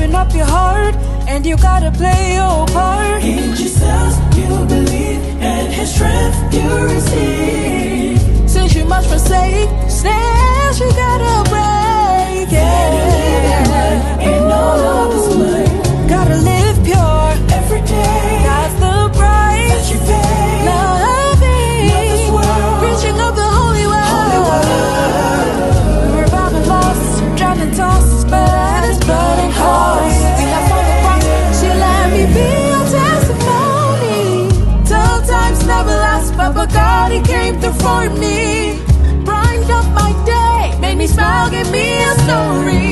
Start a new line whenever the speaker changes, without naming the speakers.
open up your heart, and you gotta play your part.
In Jesus you believe, and His strength you receive.
Since you must forsake snares, you gotta break.
Yeah, ain't no lover's mind.
Gotta live pure
every day.
God's the price
that you pay.
Loving,
not this world.
reaching up the holy word. Reviving lost, drowning tossed, but His blood and cost. He left on the cross, she let me be your testimony. Tough times never last, but God, He came through for me. Brightened up my day, made me smile, gave me a story.